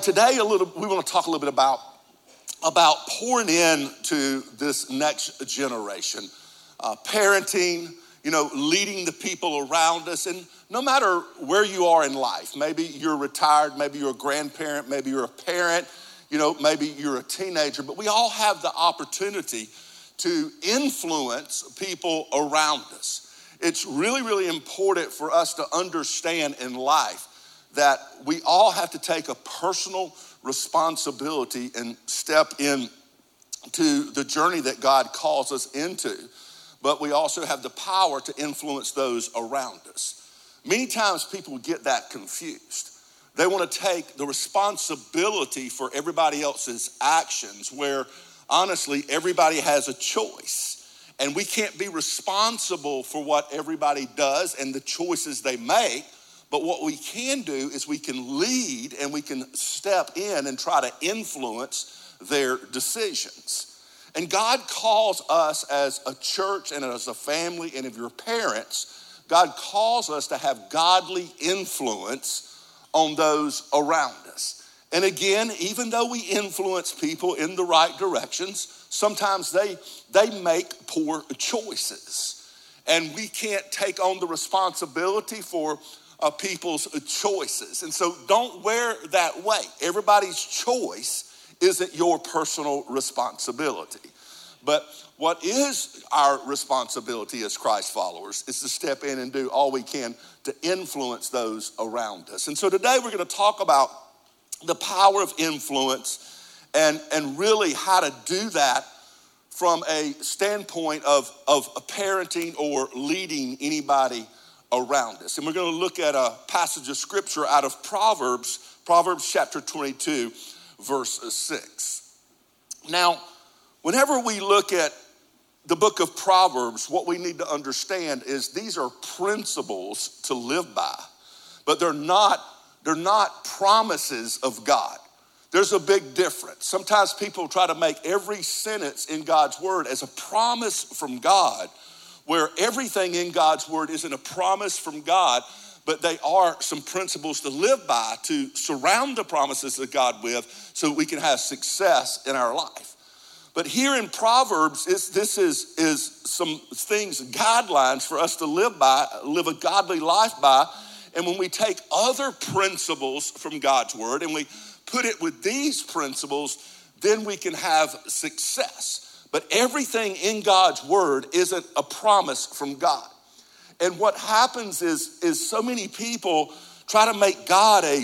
today we want to talk a little bit about pouring in to this next generation, parenting, leading the people around us. And no matter where you are in life, maybe you're retired, maybe you're a grandparent, maybe you're a parent, maybe you're a teenager, but we all have the opportunity to influence people around us. It's really, really important for us to understand in life that we all have to take a personal responsibility and step in to the journey that God calls us into. But we also have the power to influence those around us. Many times people get that confused. They want to take the responsibility for everybody else's actions, where honestly, everybody has a choice. And we can't be responsible for what everybody does and the choices they make. But what we can do is we can lead and we can step in and try to influence their decisions. And God calls us as a church and as a family, and if you're parents, God calls us to have godly influence on those around us. And again, even though we influence people in the right directions, sometimes they make poor choices. And we can't take on the responsibility for people's choices. And so don't wear that way. Everybody's choice isn't your personal responsibility. But what is our responsibility as Christ followers is to step in and do all we can to influence those around us. And so today we're going to talk about the power of influence and really how to do that from a standpoint of parenting or leading anybody around us. And we're going to look at a passage of scripture out of Proverbs chapter 22, verse 6. Now, whenever we look at the book of Proverbs, what we need to understand is these are principles to live by, but they're not promises of God. There's a big difference. Sometimes people try to make every sentence in God's word as a promise from God, where everything in God's word isn't a promise from God, but they are some principles to live by, to surround the promises of God with, so that we can have success in our life. But here in Proverbs, this is some things, guidelines for us to live by, live a godly life by. And when we take other principles from God's word and we put it with these principles, then we can have success. But everything in God's word isn't a promise from God. And what happens is so many people try to make God a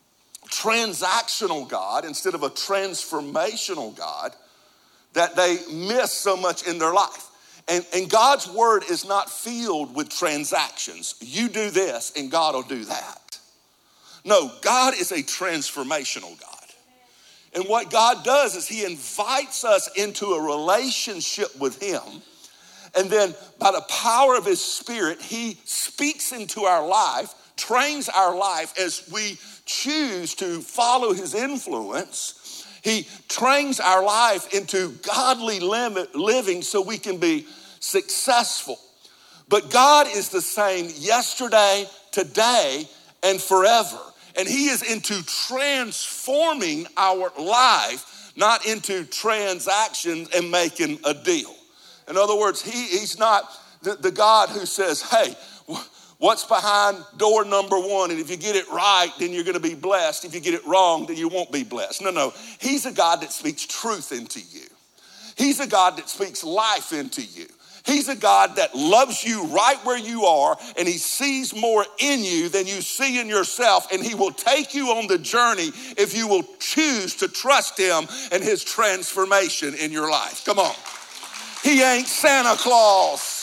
transactional God instead of a transformational God, that they miss so much in their life. And God's word is not filled with transactions. You do this and God will do that. No, God is a transformational God. And what God does is he invites us into a relationship with him. And then by the power of his spirit, he speaks into our life, trains our life as we choose to follow his influence. He trains our life into godly living so we can be successful. But God is the same yesterday, today, and forever. And he is into transforming our life, not into transactions and making a deal. In other words, he's not the God who says, hey, what's behind door number 1? And if you get it right, then you're going to be blessed. If you get it wrong, then you won't be blessed. No. He's a God that speaks truth into you. He's a God that speaks life into you. He's a God that loves you right where you are, and he sees more in you than you see in yourself, and he will take you on the journey if you will choose to trust him and his transformation in your life. Come on. He ain't Santa Claus.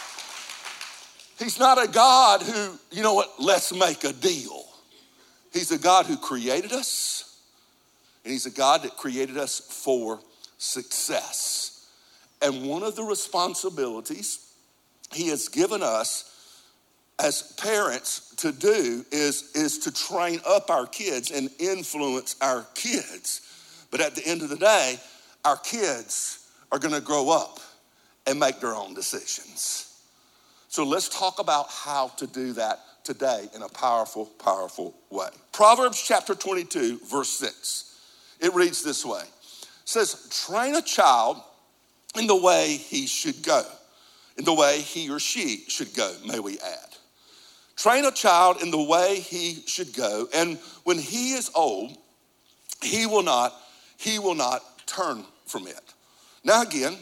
He's not a God who, let's make a deal. He's a God who created us, and he's a God that created us for success. And one of the responsibilities he has given us as parents to do is to train up our kids and influence our kids. But at the end of the day, our kids are going to grow up and make their own decisions. So let's talk about how to do that today in a powerful, powerful way. Proverbs chapter 22, verse 6. It reads this way. It says, train a child in the way he should go, in the way he or she should go, may we add. Train a child in the way he should go, and when he is old, he will not turn from it. Now again,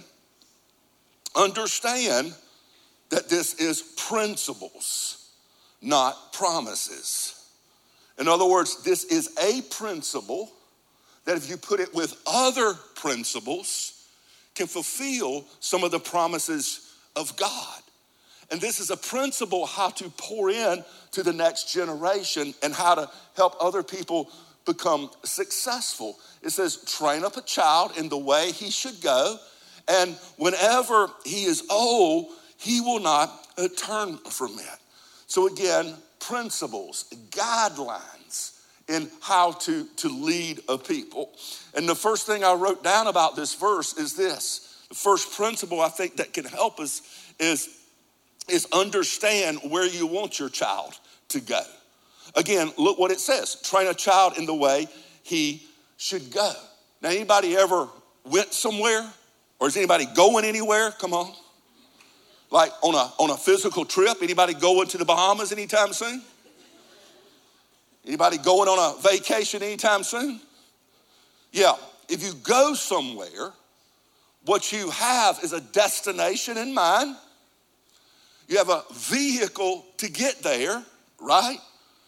understand that this is principles, not promises. In other words, this is a principle that if you put it with other principles, can fulfill some of the promises of God. And this is a principle how to pour in to the next generation and how to help other people become successful. It says, train up a child in the way he should go, and whenever he is old, he will not turn from it. So again, principles, guidelines in how to lead a people. And the first thing I wrote down about this verse is this. The first principle I think that can help us is understand where you want your child to go. Again, look what it says. Train a child in the way he should go. Now, anybody ever went somewhere? Or is anybody going anywhere? Come on. Like on a physical trip? Anybody going to the Bahamas anytime soon? Anybody going on a vacation anytime soon? Yeah, if you go somewhere, what you have is a destination in mind. You have a vehicle to get there, right?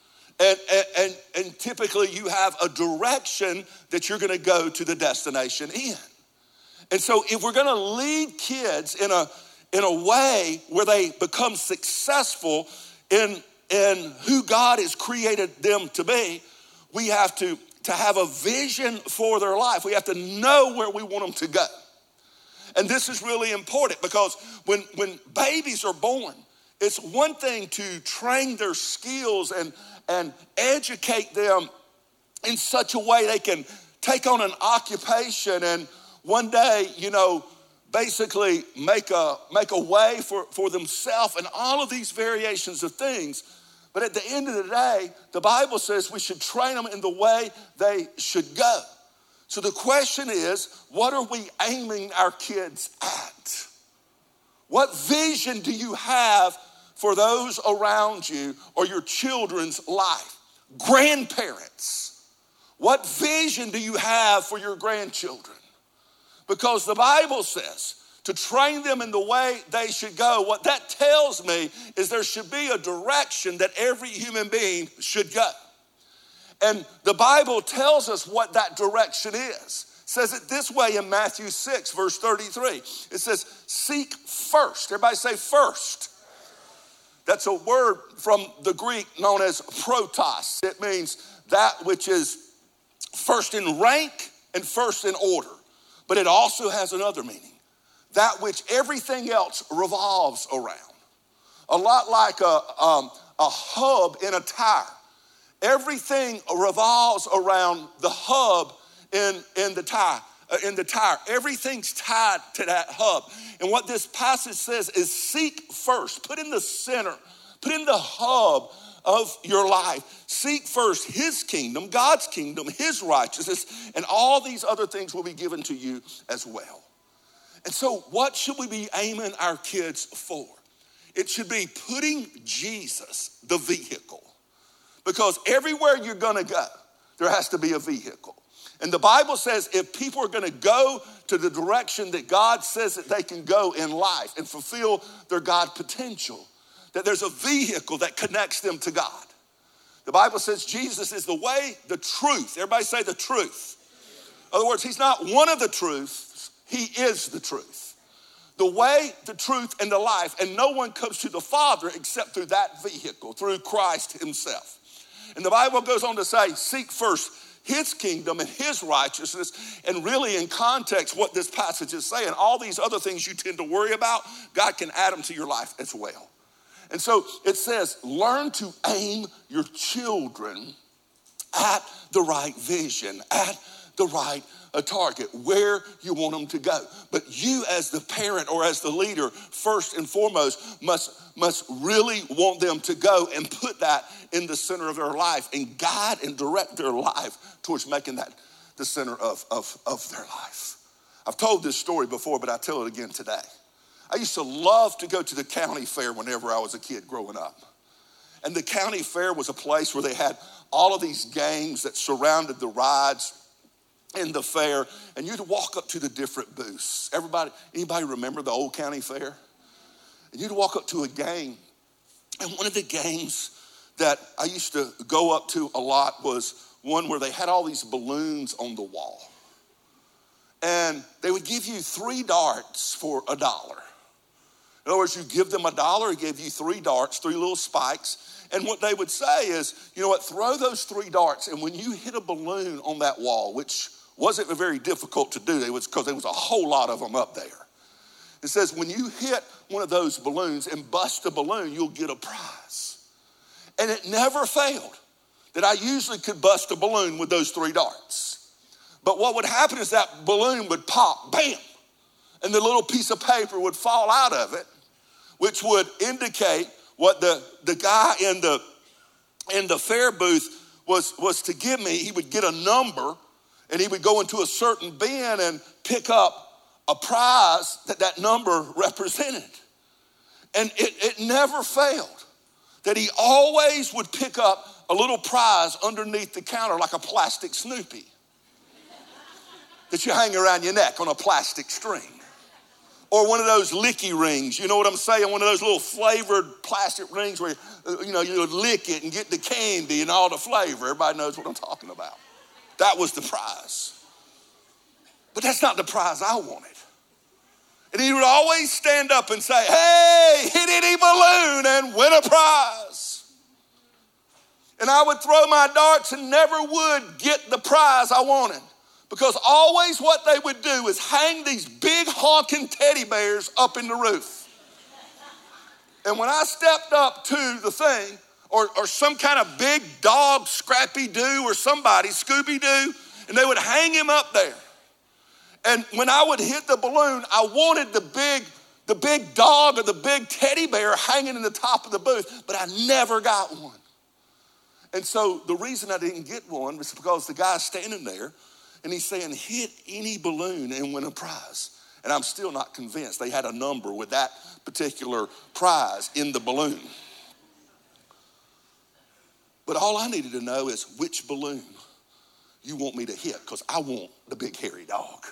And typically you have a direction that you're gonna go to the destination in. And so if we're gonna lead kids in a way where they become successful in who God has created them to be, we have to have a vision for their life. We have to know where we want them to go. And this is really important because when babies are born, it's one thing to train their skills and educate them in such a way they can take on an occupation and one day, basically make a way for themselves and all of these variations of things. But at the end of the day, the Bible says we should train them in the way they should go. So the question is, what are we aiming our kids at? What vision do you have for those around you or your children's life? Grandparents, what vision do you have for your grandchildren? Because the Bible says to train them in the way they should go. What that tells me is there should be a direction that every human being should go. And the Bible tells us what that direction is. It says it this way in Matthew 6, verse 33. It says, seek first. Everybody say first. That's a word from the Greek known as protos. It means that which is first in rank and first in order. But it also has another meaning. That which everything else revolves around. A lot like a hub in a tire. Everything revolves around the hub in the tire. Everything's tied to that hub. And what this passage says is seek first. Put in the center. Put in the hub of your life. Seek first his kingdom, God's kingdom, his righteousness, and all these other things will be given to you as well. And so what should we be aiming our kids for? It should be putting Jesus, the vehicle. Because everywhere you're gonna go, there has to be a vehicle. And the Bible says if people are gonna go to the direction that God says that they can go in life and fulfill their God potential, that there's a vehicle that connects them to God. The Bible says Jesus is the way, the truth. Everybody say the truth. In other words, he's not one of the truths, he is the truth. The way, the truth, and the life, and no one comes to the Father except through that vehicle, through Christ himself. And the Bible goes on to say, seek first his kingdom and his righteousness. And really in context, what this passage is saying, all these other things you tend to worry about, God can add them to your life as well. And so it says, learn to aim your children at the right vision, at the right target, where you want them to go. But you as the parent or as the leader, first and foremost, must really want them to go and put that in the center of their life and guide and direct their life towards making that the center of their life. I've told this story before, but I tell it again today. I used to love to go to the county fair whenever I was a kid growing up. And the county fair was a place where they had all of these games that surrounded the rides in the fair, and you'd walk up to the different booths. Anybody remember the old county fair? And you'd walk up to a game, and one of the games that I used to go up to a lot was one where they had all these balloons on the wall. And they would give you 3 darts for $1. In other words, you give them $1, he gave you 3 darts, 3 little spikes. And what they would say is, you know what, throw those 3 darts, and when you hit a balloon on that wall, which wasn't very difficult to do, because there was a whole lot of them up there. It says, when you hit one of those balloons and bust a balloon, you'll get a prize. And it never failed that I usually could bust a balloon with those 3 darts. But what would happen is that balloon would pop, bam, and the little piece of paper would fall out of it, which would indicate what the guy in the fair booth was to give me. He would get a number, and he would go into a certain bin and pick up a prize that number represented. And it never failed that he always would pick up a little prize underneath the counter, like a plastic Snoopy that you hang around your neck on a plastic string. Or one of those licky rings, you know what I'm saying? One of those little flavored plastic rings where, you would lick it and get the candy and all the flavor. Everybody knows what I'm talking about. That was the prize. But that's not the prize I wanted. And he would always stand up and say, hey, hit any balloon and win a prize. And I would throw my darts and never would get the prize I wanted. Because always what they would do is hang these big honking teddy bears up in the roof. And when I stepped up to the thing, or some kind of big dog, Scrappy-Doo or somebody, Scooby-Doo, and they would hang him up there. And when I would hit the balloon, I wanted the big dog or the big teddy bear hanging in the top of the booth, but I never got one. And so the reason I didn't get one was because the guy's standing there and he's saying, hit any balloon and win a prize. And I'm still not convinced they had a number with that particular prize in the balloon. But all I needed to know is which balloon you want me to hit, because I want the big hairy dog.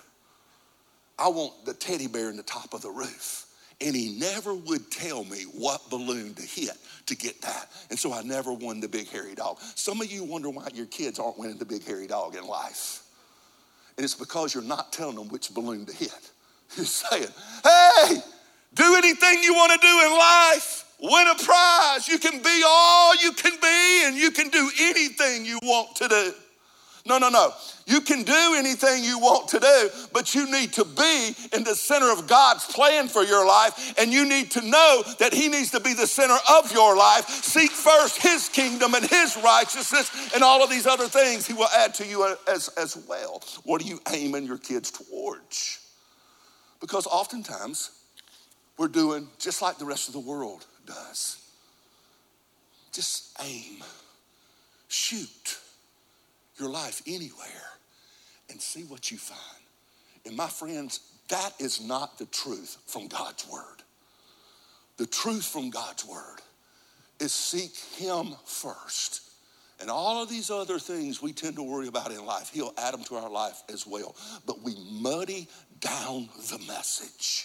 I want the teddy bear in the top of the roof. And he never would tell me what balloon to hit to get that. And so I never won the big hairy dog. Some of you wonder why your kids aren't winning the big hairy dog in life. And it's because you're not telling them which balloon to hit. You're saying, hey, do anything you want to do in life. Win a prize. You can be all you can be, and you can do anything you want to do. No. You can do anything you want to do, but you need to be in the center of God's plan for your life, and you need to know that he needs to be the center of your life. Seek first his kingdom and his righteousness, and all of these other things he will add to you as well. What are you aiming your kids towards? Because oftentimes we're doing just like the rest of the world does. Just aim, shoot your life anywhere and see what you find. And my friends, that is not the truth from God's word. The truth from God's word is seek him first. And all of these other things we tend to worry about in life, he'll add them to our life as well. But we muddy down the message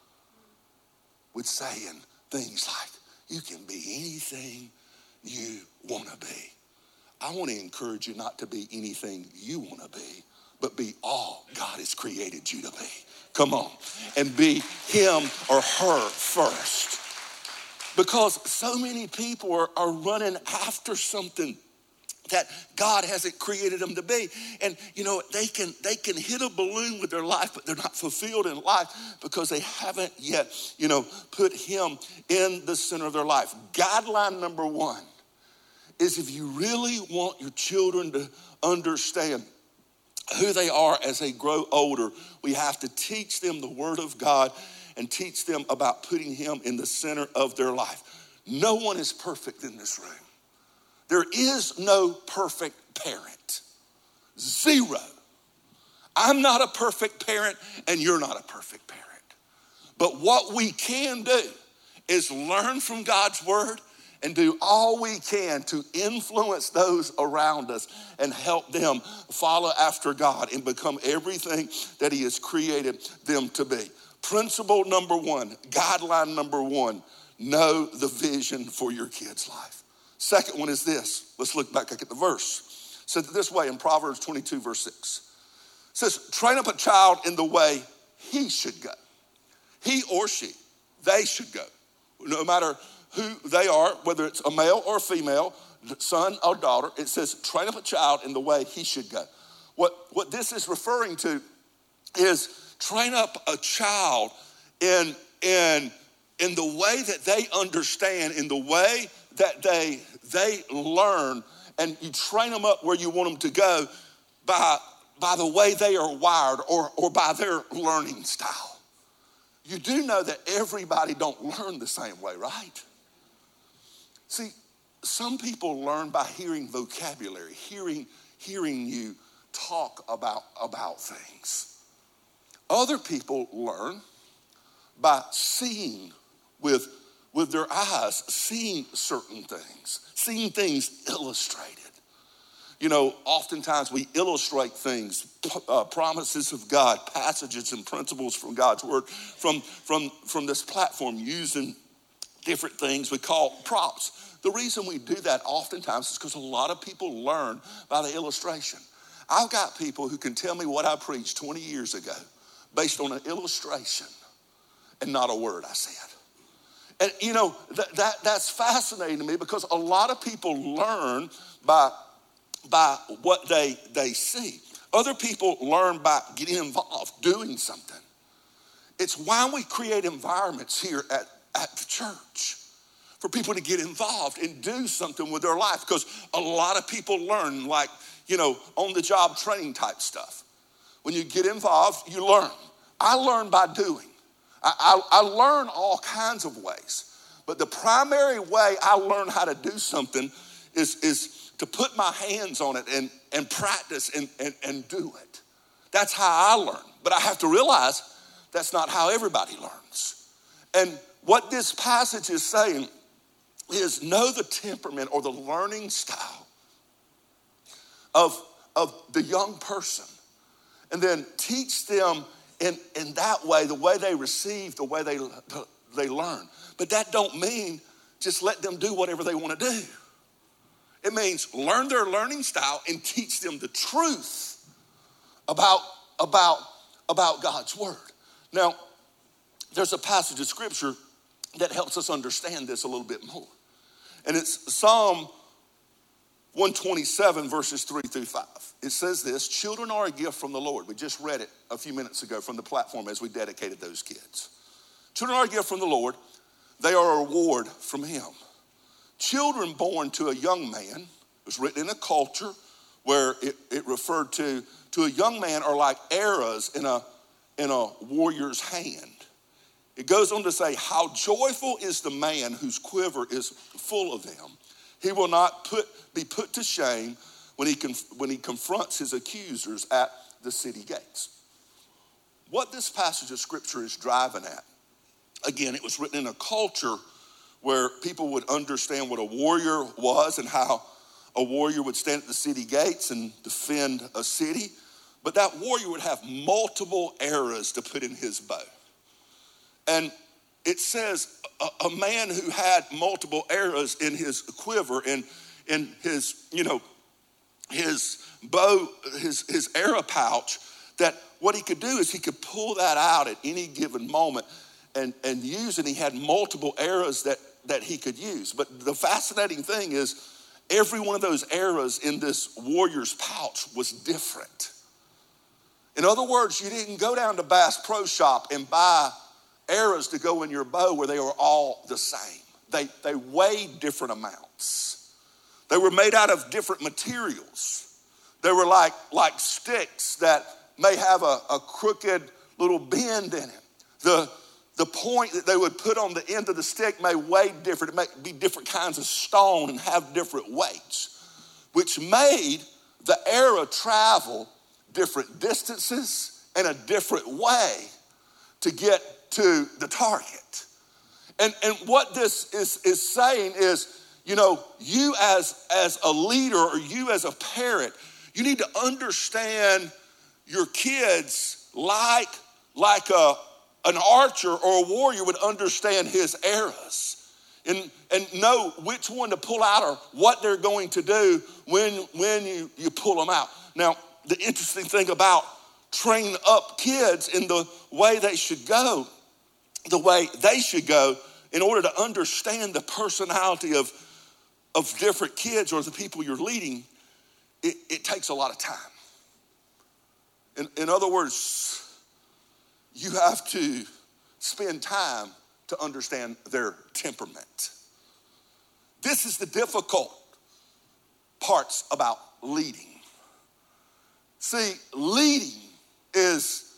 with saying things like, you can be anything you want to be. I want to encourage you not to be anything you want to be, but be all God has created you to be. Come on. And be him or her first. Because so many people are running after something that God hasn't created them to be. And they can hit a balloon with their life, but they're not fulfilled in life because they haven't yet, put him in the center of their life. Guideline number 1 is, if you really want your children to understand who they are as they grow older. We have to teach them the Word of God and teach them about putting Him in the center of their life. No one is perfect in this room. There is no perfect parent. Zero. I'm not a perfect parent, and you're not a perfect parent. But what we can do is learn from God's Word and do all we can to influence those around us and help them follow after God and become everything that He has created them to be. Principle number one, guideline number one, know the vision for your kid's life. Second one is this. Let's look back at the verse. It says it this way in Proverbs 22, verse 6. It says, train up a child in the way he should go. He or she, they should go. No matter who they are, whether it's a male or a female, son or daughter, it says train up a child in the way he should go. What this is referring to is train up a child in the way that they understand, in the way that they learn, and you train them up where you want them to go by the way they are wired or by their learning style. You do know that everybody don't learn the same way, right? See, some people learn by hearing vocabulary, hearing you talk about things. Other people learn by seeing with their eyes, seeing certain things, seeing things illustrated. You know, oftentimes we illustrate things, promises of God, passages and principles from God's Word from this platform using different things we call props. The reason we do that oftentimes is because a lot of people learn by the illustration. I've got people who can tell me what I preached 20 years ago based on an illustration and not a word I said. And you know, that's fascinating to me because a lot of people learn by what they see. Other people learn by getting involved, doing something. It's why we create environments here at the church for people to get involved and do something with their life, because a lot of people learn like, you know, on the job training type stuff. When you get involved, you learn. I learn by doing. I learn all kinds of ways, but the primary way I learn how to do something is to put my hands on it and practice and do it. That's how I learn. But I have to realize that's not how everybody learns. And what this passage is saying is know the temperament or the learning style of the young person, and then teach them in that way, the way they receive, the way they learn. But that don't mean just let them do whatever they want to do. It means learn their learning style and teach them the truth about God's Word. Now, there's a passage of Scripture that helps us understand this a little bit more. And it's Psalm 127, verses 3 through 5. It says this: children are a gift from the Lord. We just read it a few minutes ago from the platform as we dedicated those kids. Children are a gift from the Lord. They are a reward from Him. Children born to a young man, it was written in a culture where it referred to a young man are like arrows in a warrior's hand. It goes on to say, how joyful is the man whose quiver is full of them. He will not be put to shame when he confronts his accusers at the city gates. What this passage of Scripture is driving at, again, it was written in a culture where people would understand what a warrior was and how a warrior would stand at the city gates and defend a city. But that warrior would have multiple arrows to put in his bow. And it says a man who had multiple arrows in his quiver and in his, his bow, his arrow pouch, that what he could do is he could pull that out at any given moment and use it. He had multiple arrows that he could use. But the fascinating thing is every one of those arrows in this warrior's pouch was different. In other words, you didn't go down to Bass Pro Shop and buy arrows to go in your bow where they were all the same. They weighed different amounts. They were made out of different materials. They were like sticks that may have a crooked little bend in it. The point that they would put on the end of the stick may weigh different. It may be different kinds of stone and have different weights, which made the arrow travel different distances and a different way to get to the target. And what this is saying is, you know, you as a leader or you as a parent, you need to understand your kids like an archer or a warrior would understand his arrows and know which one to pull out or what they're going to do when you pull them out. Now, the interesting thing about training up kids in the way they should go in order to understand the personality of different kids or the people you're leading, it takes a lot of time. In other words, you have to spend time to understand their temperament. This is the difficult parts about leading. See, leading is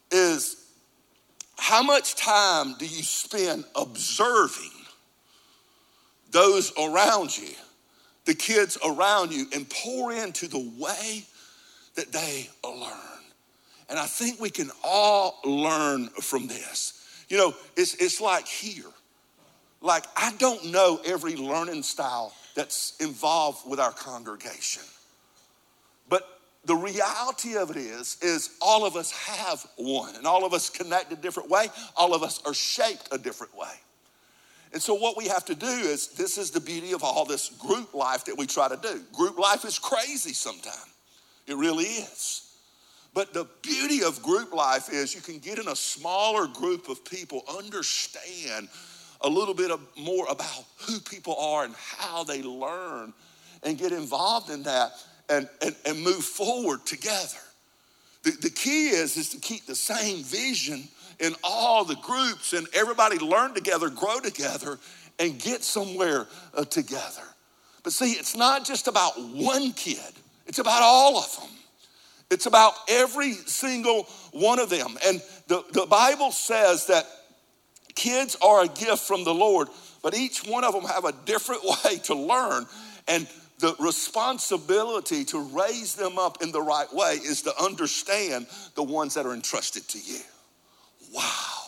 how much time do you spend observing those around you, the kids around you, and pour into the way that they learn. And I think we can all learn from this. You know, it's like here. Like, I don't know every learning style that's involved with our congregation. But the reality of it is all of us have one, and all of us connect a different way. All of us are shaped a different way. And so what we have to do is, this is the beauty of all this group life that we try to do. Group life is crazy sometimes. It really is. But the beauty of group life is you can get in a smaller group of people, understand a little bit more about who people are and how they learn, and get involved in that and move forward together. The key is to keep the same vision in all the groups, and everybody learn together, grow together, and get somewhere together. But see, it's not just about one kid. It's about all of them. It's about every single one of them. And the Bible says that kids are a gift from the Lord, but each one of them have a different way to learn. And the responsibility to raise them up in the right way is to understand the ones that are entrusted to you. Wow.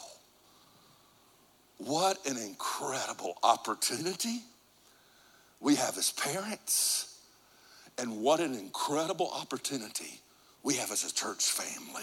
What an incredible opportunity we have as parents, and what an incredible opportunity we have as a church family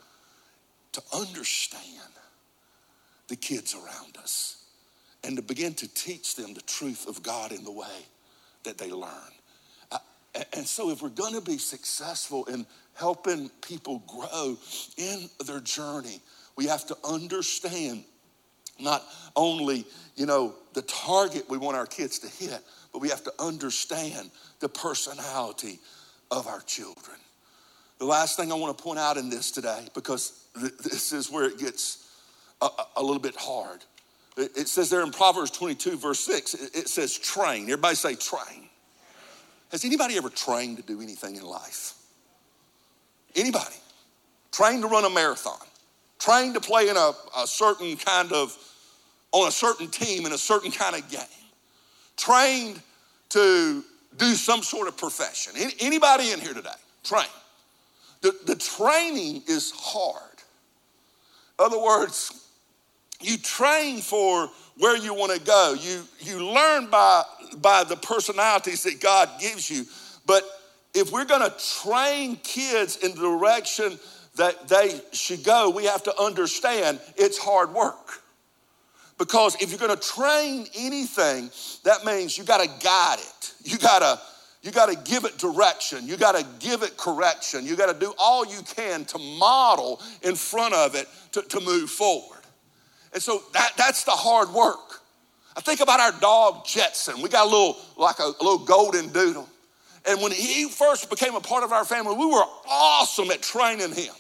to understand the kids around us and to begin to teach them the truth of God in the way that they learn. And so if we're going to be successful in helping people grow in their journey, we have to understand not only, the target we want our kids to hit, but we have to understand the personality of our children. The last thing I want to point out in this today, because this is where it gets a little bit hard. It says there in Proverbs 22, verse 6, it says train. Everybody say train. Has anybody ever trained to do anything in life? Anybody? Trained to run a marathon. Trained to play in a certain kind of, on a certain team in a certain kind of game. Trained to do some sort of profession. Anybody in here today? Trained. The training is hard. In other words, you train for where you want to go. You learn by the personalities that God gives you. But if we're going to train kids in the direction that they should go, we have to understand it's hard work. Because if you're going to train anything, that means you got to guide it. You got to give it direction. You got to give it correction. You got to do all you can to model in front of it to move forward. And so that's the hard work. I think about our dog Jetson. We got a little golden doodle. And when he first became a part of our family, we were awesome at training him.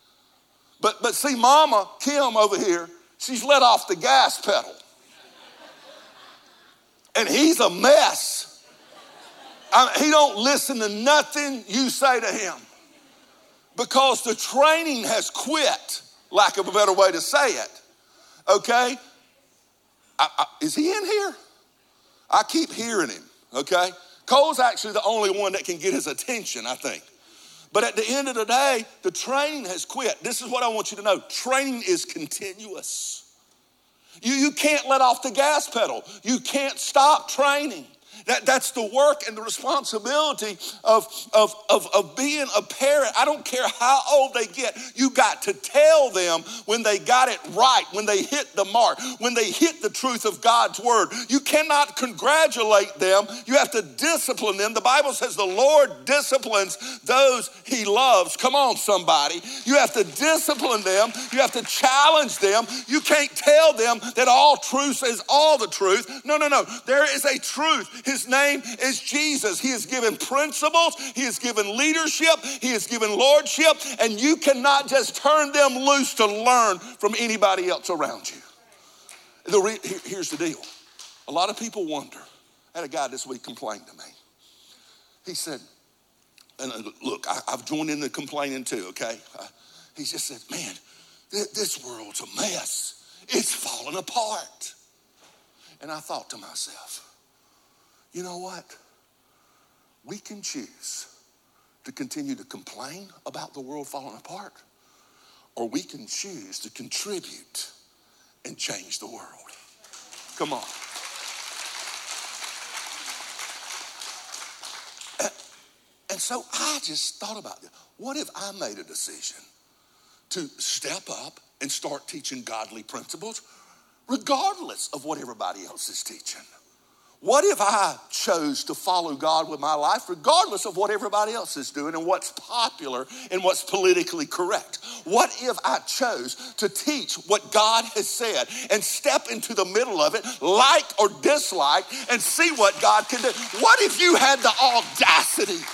But see, Mama Kim over here, she's let off the gas pedal. And he's a mess. He don't listen to nothing you say to him because the training has quit, lack of a better way to say it. Okay? Is he in here? I keep hearing him, okay? Cole's actually the only one that can get his attention, I think. But at the end of the day, the training has quit. This is what I want you to know. Training is continuous. You can't let off the gas pedal. You can't stop training. That's the work and the responsibility of being a parent. I don't care how old they get. You got to tell them when they got it right, when they hit the mark, when they hit the truth of God's word. You cannot congratulate them. You have to discipline them. The Bible says the Lord disciplines those he loves. Come on, somebody. You have to discipline them. You have to challenge them. You can't tell them that all truth is all the truth. No. There is a truth. His name is Jesus. He has given principles. He has given leadership. He has given lordship. And you cannot just turn them loose to learn from anybody else around you. Here's the deal. A lot of people wonder. I had a guy this week complain to me. He said, and look, I've joined in the complaining too, okay? He just said, man, this world's a mess. It's falling apart. And I thought to myself, you know what? We can choose to continue to complain about the world falling apart, or we can choose to contribute and change the world. Come on. And so I just thought about this. What if I made a decision to step up and start teaching godly principles regardless of what everybody else is teaching? What if I chose to follow God with my life regardless of what everybody else is doing and what's popular and what's politically correct? What if I chose to teach what God has said and step into the middle of it, like or dislike, and see what God can do? What if you had the audacity?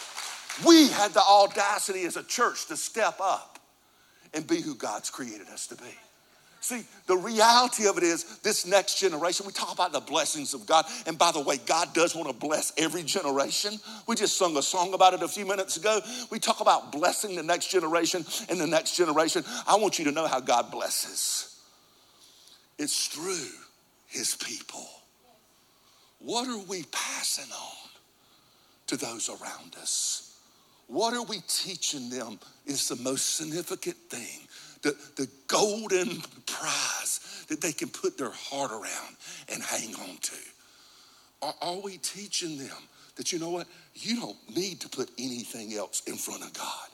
We had the audacity as a church to step up and be who God's created us to be. See, the reality of it is this next generation, we talk about the blessings of God. And by the way, God does want to bless every generation. We just sung a song about it a few minutes ago. We talk about blessing the next generation and the next generation. I want you to know how God blesses. It's through his people. What are we passing on to those around us? What are we teaching them is the most significant thing. The golden prize that they can put their heart around and hang on to. Are we teaching them that, you know what, you don't need to put anything else in front of God?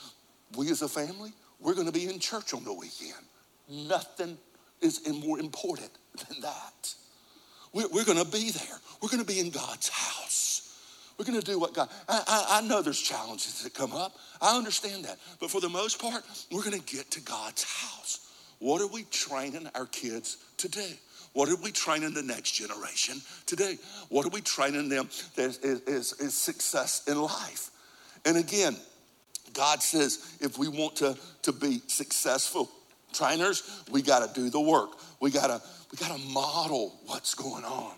We as a family, we're going to be in church on the weekend. Nothing is more important than that. We're going to be there. We're going to be in God's house. We're going to do what God, I know there's challenges that come up. I understand that. But for the most part, we're going to get to God's house. What are we training our kids to do? What are we training the next generation to do? What are we training them that is success in life? And again, God says if we want to be successful trainers, we got to do the work. We got to model what's going on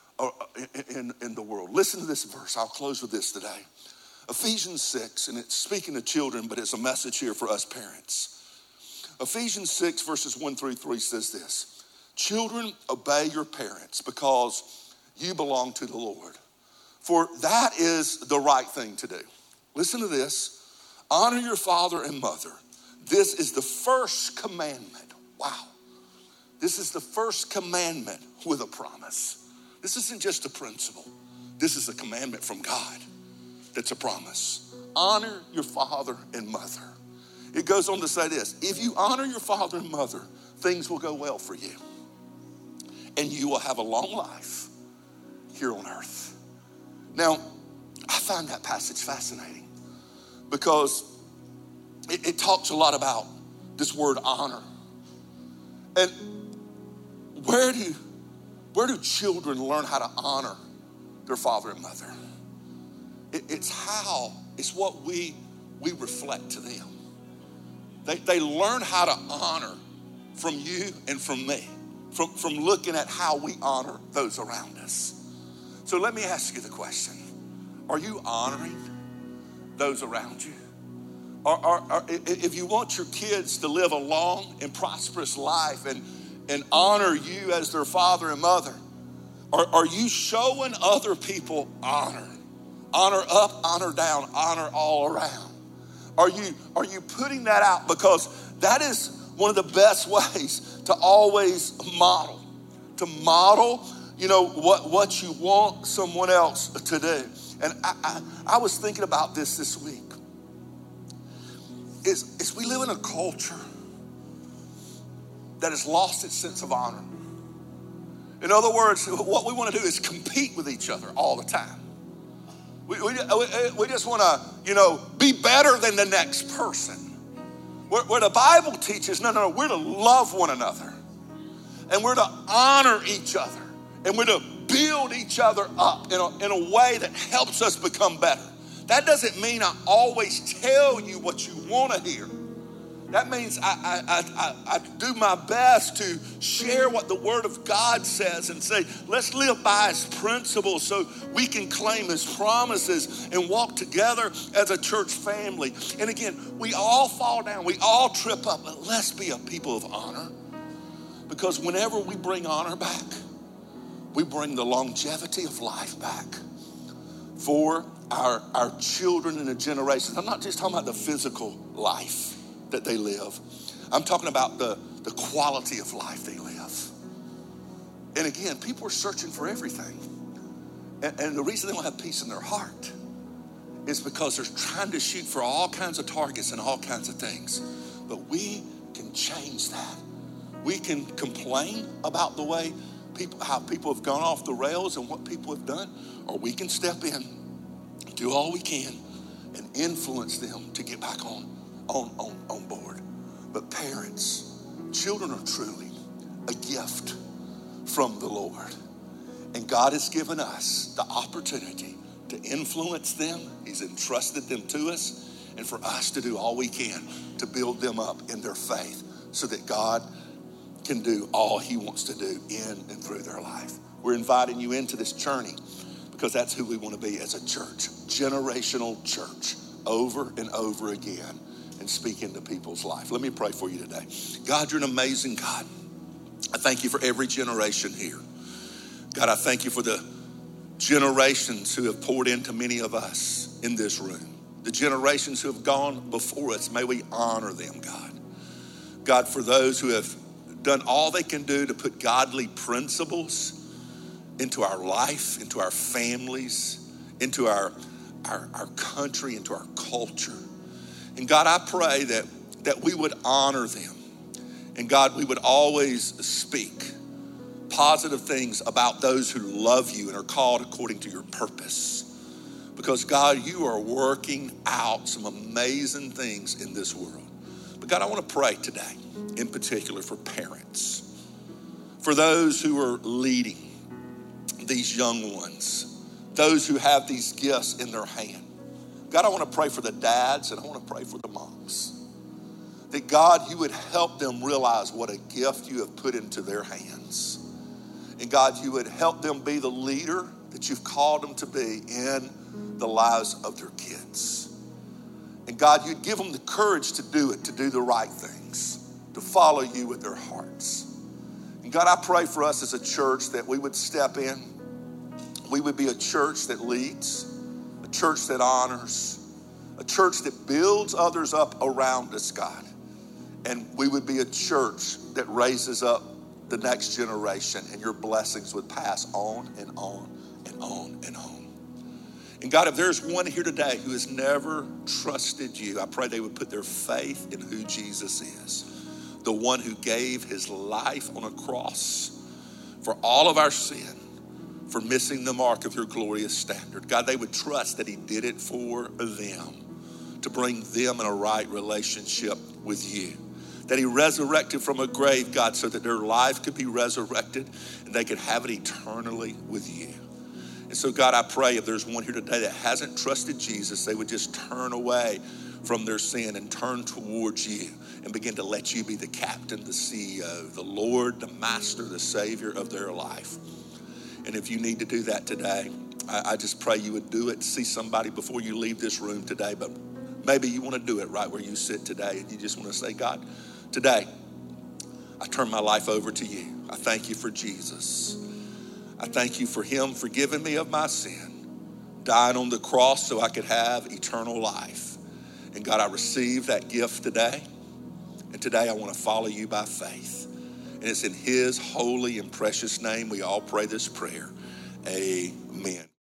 in the world. Listen to this verse. I'll close with this today. Ephesians 6, and it's speaking to children, but it's a message here for us parents. Ephesians 6 verses 1 through 3 says this: children, obey your parents because you belong to the Lord, for that is the right thing to do. Listen to this. Honor your father and mother. This is the first commandment. Wow. This is the first commandment with a promise. This isn't just a principle. This is a commandment from God that's a promise. Honor your father and mother. It goes on to say this: if you honor your father and mother, things will go well for you. And you will have a long life here on earth. Now, I find that passage fascinating because it talks a lot about this word honor. And where do children learn how to honor their father and mother? It's what we reflect to them. They learn how to honor from you and from me, from looking at how we honor those around us. So let me ask you the question: Are you honoring those around you? If you want your kids to live a long and prosperous life and honor you as their father and mother, are you showing other people honor? Honor up, honor down, honor all around. Are you putting that out? Because that is one of the best ways to always model. To model, what you want someone else to do. And I was thinking about this week. Is we live in a culture that has lost its sense of honor. In other words, what we want to do is compete with each other all the time. We just want to, be better than the next person. Where the Bible teaches, no, we're to love one another. And we're to honor each other. And we're to build each other up in a way that helps us become better. That doesn't mean I always tell you what you want to hear. That means I do my best to share what the Word of God says and say, let's live by His principles so we can claim His promises and walk together as a church family. And again, we all fall down, we all trip up, but let's be a people of honor. Because whenever we bring honor back, we bring the longevity of life back for our children and the generations. I'm not just talking about the physical life that they live. I'm talking about the quality of life they live. And again, people are searching for everything. And the reason they don't have peace in their heart is because they're trying to shoot for all kinds of targets and all kinds of things. But we can change that. We can complain about the way how people have gone off the rails and what people have done, or we can step in, do all we can, and influence them to get back on board. But parents, children are truly a gift from the Lord. And God has given us the opportunity to influence them. He's entrusted them to us, and for us to do all we can to build them up in their faith so that God can do all He wants to do in and through their life. We're inviting you into this journey because that's who we want to be as a church. Generational church, over and over again, and speak into people's life. Let me pray for you today. God, you're an amazing God. I thank you for every generation here. God, I thank you for the generations who have poured into many of us in this room. The generations who have gone before us, may we honor them, God. God, for those who have done all they can do to put godly principles into our life, into our families, into our country, into our culture. And God, I pray that we would honor them. And God, we would always speak positive things about those who love you and are called according to your purpose. Because God, you are working out some amazing things in this world. But God, I want to pray today, in particular for parents, for those who are leading these young ones, those who have these gifts in their hand. God, I want to pray for the dads and I want to pray for the moms. That God, you would help them realize what a gift you have put into their hands. And God, you would help them be the leader that you've called them to be in the lives of their kids. And God, you'd give them the courage to do it, to do the right things, to follow you with their hearts. And God, I pray for us as a church that we would step in. We would be a church that leads, a church that honors, a church that builds others up around us, God. And we would be a church that raises up the next generation, and your blessings would pass on and on and on and on. And God, if there's one here today who has never trusted you, I pray they would put their faith in who Jesus is, the one who gave his life on a cross for all of our sin, for missing the mark of your glorious standard. God, they would trust that he did it for them, to bring them in a right relationship with you. That he resurrected from a grave, God, so that their life could be resurrected and they could have it eternally with you. And so, God, I pray if there's one here today that hasn't trusted Jesus, they would just turn away from their sin and turn towards you and begin to let you be the captain, the CEO, the Lord, the master, the savior of their life. And if you need to do that today, I just pray you would do it. See somebody before you leave this room today, but maybe you want to do it right where you sit today, and you just want to say, God, today, I turn my life over to you. I thank you for Jesus. I thank you for him forgiving me of my sin, dying on the cross so I could have eternal life. And God, I receive that gift today. And today I want to follow you by faith. And it's in his holy and precious name we all pray this prayer. Amen.